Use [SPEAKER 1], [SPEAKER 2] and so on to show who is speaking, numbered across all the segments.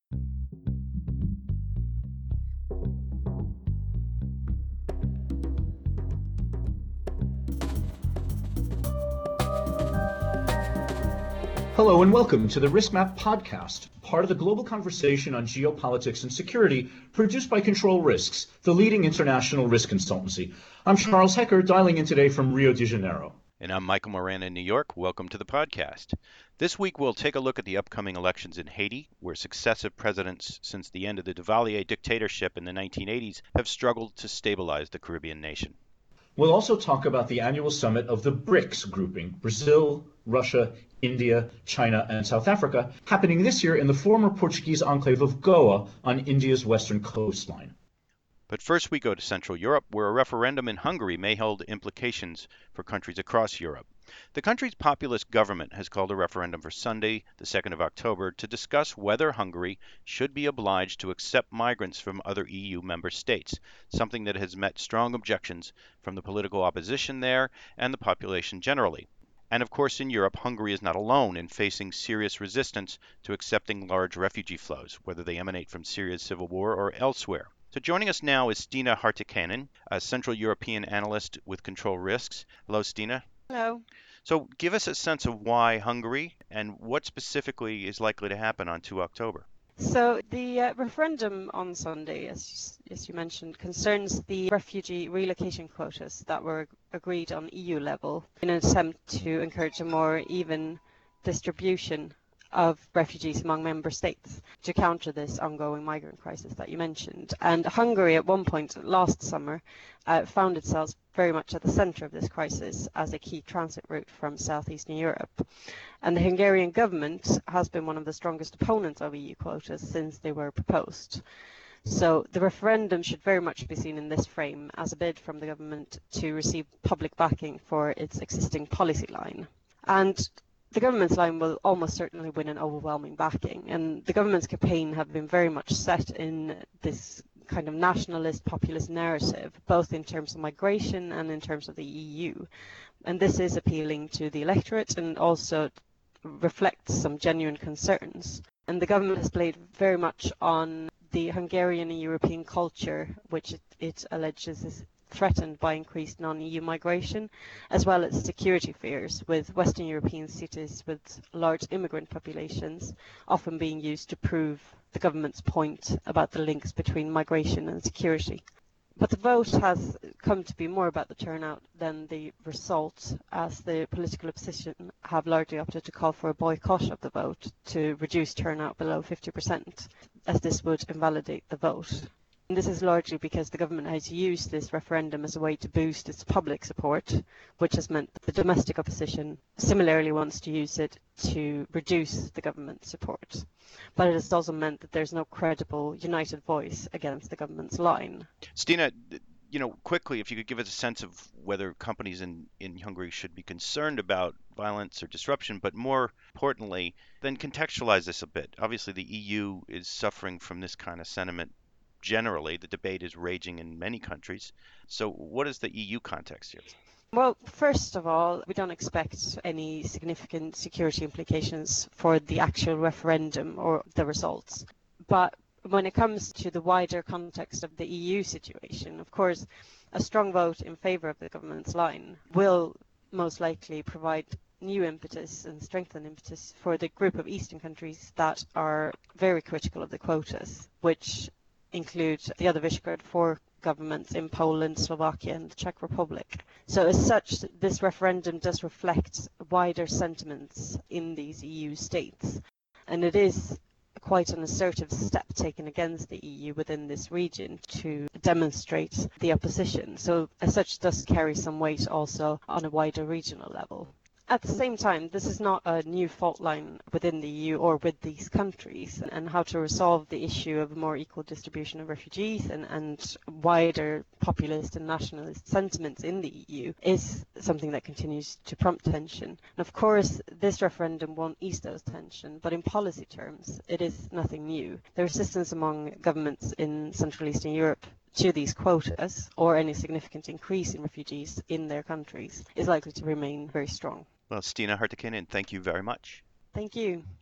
[SPEAKER 1] Hello and welcome to the RiskMap podcast, part of the global conversation on geopolitics and security produced by Control Risks, the leading international risk consultancy. I'm Charles Hecker, dialing in today from Rio de Janeiro.
[SPEAKER 2] And I'm Michael Moran in New York. Welcome to the podcast. This week we'll take a look at the upcoming elections in Haiti, where successive presidents since the end of the Duvalier dictatorship in the 1980s have struggled to stabilize the Caribbean nation.
[SPEAKER 1] We'll also talk about the annual summit of the BRICS grouping, Brazil, Russia, India, China, and South Africa, happening this year in the former Portuguese enclave of Goa on India's western coastline.
[SPEAKER 2] But first we go to Central Europe, where a referendum in Hungary may hold implications for countries across Europe. The country's populist government has called a referendum for Sunday, the 2nd of October, to discuss whether Hungary should be obliged to accept migrants from other EU member states, something that has met strong objections from the political opposition there and the population generally. And of course, in Europe, Hungary is not alone in facing serious resistance to accepting large refugee flows, whether they emanate from Syria's civil war or elsewhere. So joining us now is Stina Hartikainen, a Central European analyst with Control Risks. Hello, Stina.
[SPEAKER 3] Hello.
[SPEAKER 2] So give us a sense of why Hungary and what specifically is likely to happen on 2 October.
[SPEAKER 3] So the referendum on Sunday, as you mentioned, concerns the refugee relocation quotas that were agreed on EU level in an attempt to encourage a more even distribution of refugees among member states to counter this ongoing migrant crisis that you mentioned. And Hungary at one point last summer found itself very much at the center of this crisis as a key transit route from southeastern Europe. And the Hungarian government has been one of the strongest opponents of EU quotas since they were proposed. So the referendum should very much be seen in this frame as a bid from the government to receive public backing for its existing policy line. And the government's line will almost certainly win an overwhelming backing, and the government's campaign have been very much set in this kind of nationalist populist narrative, both in terms of migration and in terms of the EU. And this is appealing to the electorate and also reflects some genuine concerns. And the government has played very much on the Hungarian and European culture, which it alleges is threatened by increased non-EU migration, as well as security fears, with Western European cities with large immigrant populations often being used to prove the government's point about the links between migration and security. But the vote has come to be more about the turnout than the result, as the political opposition have largely opted to call for a boycott of the vote to reduce turnout below 50%, as this would invalidate the vote. And this is largely because the government has used this referendum as a way to boost its public support, which has meant that the domestic opposition similarly wants to use it to reduce the government's support. But it has also meant that there's no credible united voice against the government's line.
[SPEAKER 2] Stina, quickly, if you could give us a sense of whether companies in Hungary should be concerned about violence or disruption, but more importantly, then contextualize this a bit. Obviously, the EU is suffering from this kind of sentiment. Generally, the debate is raging in many countries. So what is the EU context here?
[SPEAKER 3] Well, first of all, we don't expect any significant security implications for the actual referendum or the results. But when it comes to the wider context of the EU situation, of course, a strong vote in favor of the government's line will most likely provide new impetus and strengthen impetus for the group of Eastern countries that are very critical of the quotas, which include the other Visegrad 4 governments in Poland, Slovakia and the Czech Republic. So as such, this referendum does reflect wider sentiments in these EU states. And it is quite an assertive step taken against the EU within this region to demonstrate the opposition. So as such, does carry some weight also on a wider regional level. At the same time, this is not a new fault line within the EU or with these countries, and how to resolve the issue of a more equal distribution of refugees and wider populist and nationalist sentiments in the EU is something that continues to prompt tension. And of course, this referendum won't ease those tensions, but in policy terms, it is nothing new. The resistance among governments in Central Eastern Europe to these quotas or any significant increase in refugees in their countries is likely to remain very strong.
[SPEAKER 2] Well, Stina Hartikainen, thank you very much.
[SPEAKER 3] Thank you.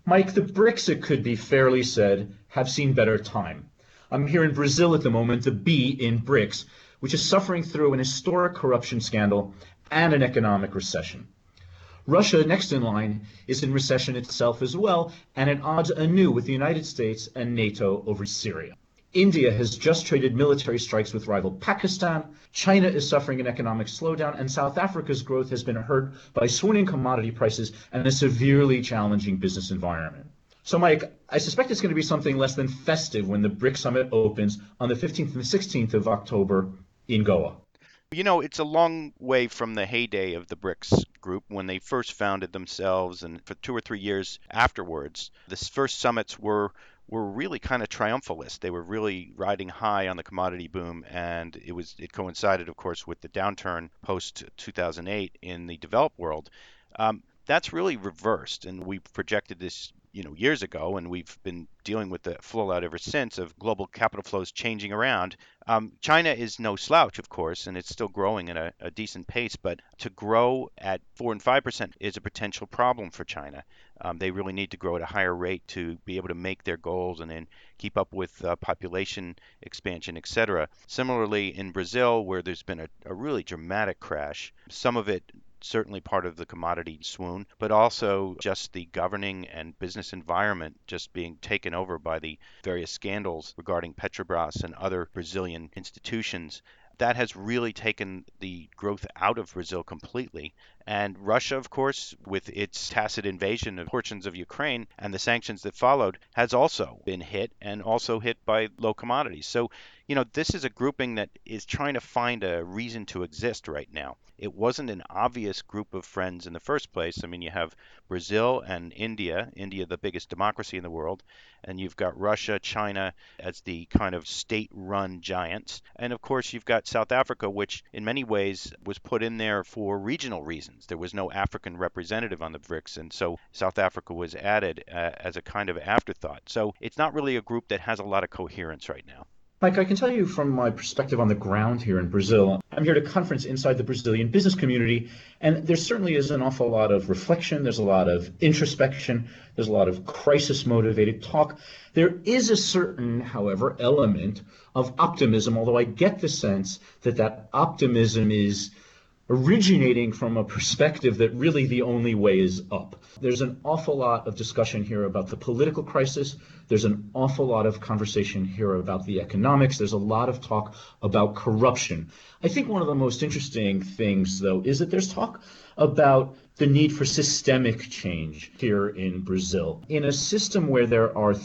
[SPEAKER 1] Mike, the BRICS, it could be fairly said, have seen better time. I'm here in Brazil at the moment, the B in BRICS, which is suffering through an historic corruption scandal and an economic recession. Russia, next in line, is in recession itself as well, and at odds anew with the United States and NATO over Syria. India has just traded military strikes with rival Pakistan. China is suffering an economic slowdown, and South Africa's growth has been hurt by swooning commodity prices and a severely challenging business environment. So, Mike, I suspect it's going to be something less than festive when the BRICS summit opens on the 15th and 16th of October in Goa.
[SPEAKER 2] You know, it's a long way from the heyday of the BRICS group when they first founded themselves, and for 2 or 3 years afterwards. The first summits were really kind of triumphalist. They were really riding high on the commodity boom, and it coincided, of course, with the downturn post 2008 in the developed world. That's really reversed, and we projected this, years ago, and we've been dealing with the fallout ever since of global capital flows changing around. China is no slouch, of course, and it's still growing at a decent pace, but to grow at 4 and 5% is a potential problem for China. They really need to grow at a higher rate to be able to make their goals and then keep up with population expansion, etc. Similarly, in Brazil, where there's been a really dramatic crash, some of it certainly part of the commodity swoon, but also just the governing and business environment just being taken over by the various scandals regarding Petrobras and other Brazilian institutions. That has really taken the growth out of Brazil completely. And Russia, of course, with its tacit invasion of portions of Ukraine and the sanctions that followed, has also been hit and also hit by low commodities. So, this is a grouping that is trying to find a reason to exist right now. It wasn't an obvious group of friends in the first place. I mean, you have Brazil and India, the biggest democracy in the world, and you've got Russia, China as the kind of state-run giants. And of course, you've got South Africa, which in many ways was put in there for regional reasons. There was no African representative on the BRICS, and so South Africa was added as a kind of afterthought. So it's not really a group that has a lot of coherence right now.
[SPEAKER 1] Mike, I can tell you from my perspective on the ground here in Brazil, I'm here at a conference inside the Brazilian business community, and there certainly is an awful lot of reflection, there's a lot of introspection, there's a lot of crisis-motivated talk. There is a certain, however, element of optimism, although I get the sense that that optimism is originating from a perspective that really the only way is up. There's an awful lot of discussion here about the political crisis. There's an awful lot of conversation here about the economics. There's a lot of talk about corruption. I think one of the most interesting things, though, is that there's talk about the need for systemic change here in Brazil. In a system where there are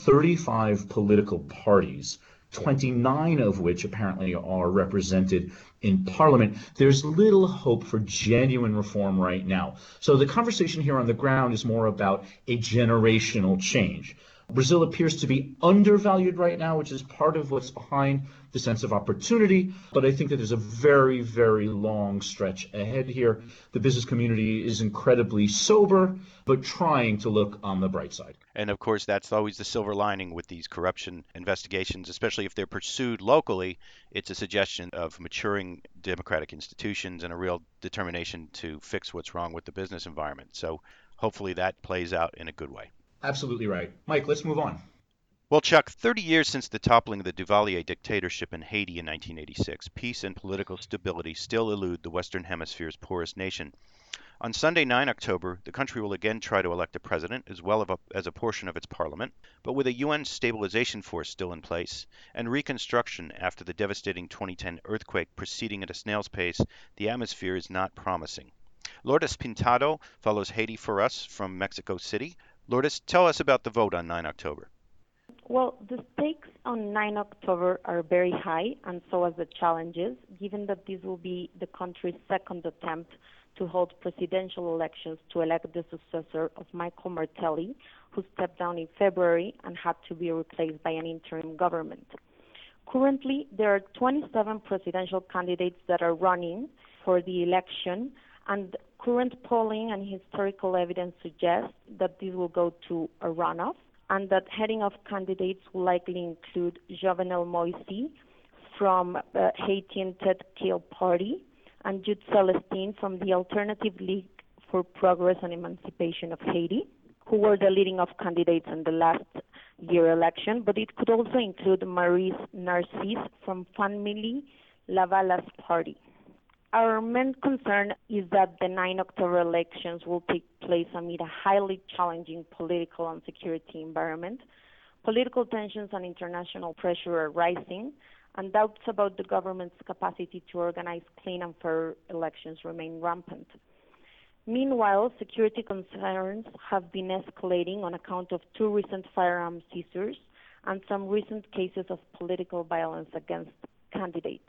[SPEAKER 1] 35 political parties, 29 of which apparently are represented in parliament, there's little hope for genuine reform right now. So the conversation here on the ground is more about a generational change. Brazil appears to be undervalued right now, which is part of what's behind the sense of opportunity. But I think that there's a very, very long stretch ahead here. The business community is incredibly sober, but trying to look on the bright side.
[SPEAKER 2] And of course, that's always the silver lining with these corruption investigations, especially if they're pursued locally. It's a suggestion of maturing democratic institutions and a real determination to fix what's wrong with the business environment. So hopefully that plays out in a good way.
[SPEAKER 1] Absolutely right. Mike, let's move on.
[SPEAKER 2] Well, Chuck, 30 years since the toppling of the Duvalier dictatorship in Haiti in 1986, peace and political stability still elude the Western Hemisphere's poorest nation. On Sunday, 9 October, the country will again try to elect a president as well as a portion of its parliament, but with a UN stabilization force still in place and reconstruction after the devastating 2010 earthquake proceeding at a snail's pace, the atmosphere is not promising. Lourdes Pintado follows Haiti for us from Mexico City. Lourdes, tell us about the vote on 9 October.
[SPEAKER 4] Well, the stakes on 9 October are very high, and so are the challenges, given that this will be the country's second attempt to hold presidential elections to elect the successor of Michel Martelly, who stepped down in February and had to be replaced by an interim government. Currently, there are 27 presidential candidates that are running for the election, and current polling and historical evidence suggests that this will go to a runoff, and that heading off candidates will likely include Jovenel Moïse from the Haitian Tête Quelle Party and Jude Celestine from the Alternative League for Progress and Emancipation of Haiti. who were the leading of candidates in the last year election, but it could also include Maurice Narcisse from Family Lavala's party. Our main concern is that the 9 October elections will take place amid a highly challenging political and security environment. Political tensions and international pressure are rising, and doubts about the government's capacity to organize clean and fair elections remain rampant. Meanwhile, security concerns have been escalating on account of 2 recent firearm seizures and some recent cases of political violence against candidates.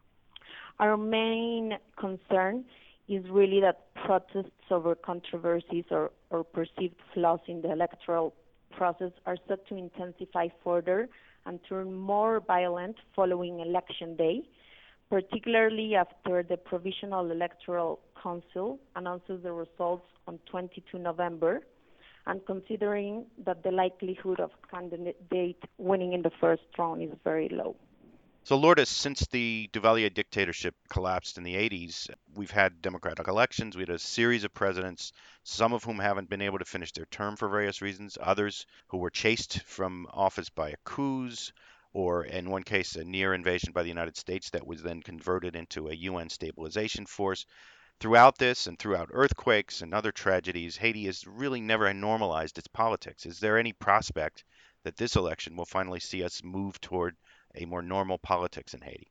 [SPEAKER 4] Our main concern is really that protests over controversies or perceived flaws in the electoral process are set to intensify further and turn more violent following Election Day, particularly after the Provisional Electoral Council announces the results on 22 November, and considering that the likelihood of candidate winning in the first round is very low.
[SPEAKER 2] So, Lourdes, since the Duvalier dictatorship collapsed in the 80s, we've had democratic elections. We had a series of presidents, some of whom haven't been able to finish their term for various reasons, others who were chased from office by coups, or in one case, a near invasion by the United States that was then converted into a UN stabilization force. Throughout this and throughout earthquakes and other tragedies, Haiti has really never normalized its politics. Is there any prospect that this election will finally see us move toward a more normal politics in Haiti?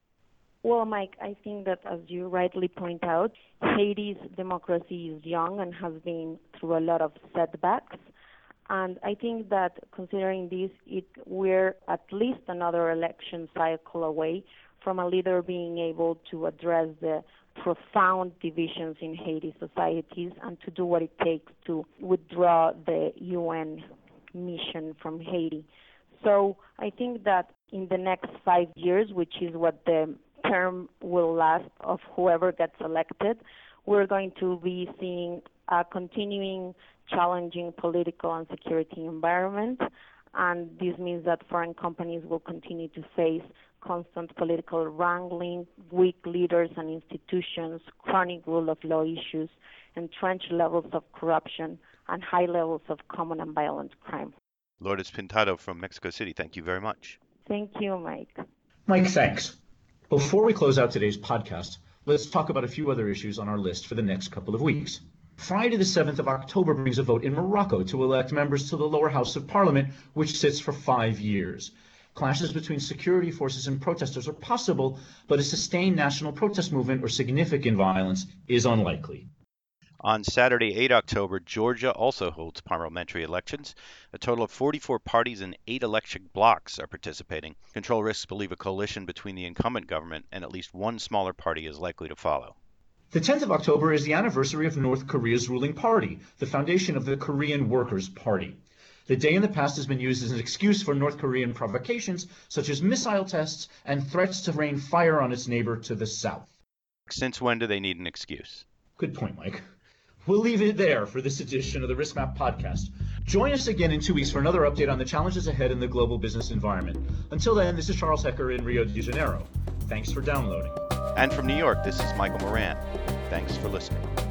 [SPEAKER 4] Well, Mike, I think that, as you rightly point out, Haiti's democracy is young and has been through a lot of setbacks. And I think that considering this, we're at least another election cycle away from a leader being able to address the profound divisions in Haiti societies and to do what it takes to withdraw the UN mission from Haiti. So I think that in the next 5 years, which is what the term will last of whoever gets elected, we're going to be seeing a continuing challenging political and security environment. And this means that foreign companies will continue to face constant political wrangling, weak leaders and institutions, chronic rule of law issues, entrenched levels of corruption, and high levels of common and violent crime.
[SPEAKER 2] Lourdes Pintado from Mexico City, thank you very much.
[SPEAKER 4] Thank you, Mike.
[SPEAKER 1] Mike, thanks. Before we close out today's podcast, let's talk about a few other issues on our list for the next couple of weeks. Friday the 7th of October brings a vote in Morocco to elect members to the lower house of parliament, which sits for 5 years. Clashes between security forces and protesters are possible, but a sustained national protest movement or significant violence is unlikely.
[SPEAKER 2] On Saturday, 8 October, Georgia also holds parliamentary elections. A total of 44 parties and 8 election blocs are participating. Control Risks believe a coalition between the incumbent government and at least one smaller party is likely to follow.
[SPEAKER 1] The 10th of October is the anniversary of North Korea's ruling party, the foundation of the Korean Workers' Party. The day in the past has been used as an excuse for North Korean provocations, such as missile tests and threats to rain fire on its neighbor to the south.
[SPEAKER 2] Since when do they need an excuse?
[SPEAKER 1] Good point, Mike. We'll leave it there for this edition of the RiskMap podcast. Join us again in 2 weeks for another update on the challenges ahead in the global business environment. Until then, this is Charles Hecker in Rio de Janeiro. Thanks for downloading.
[SPEAKER 2] And from New York, this is Michael Moran. Thanks for listening.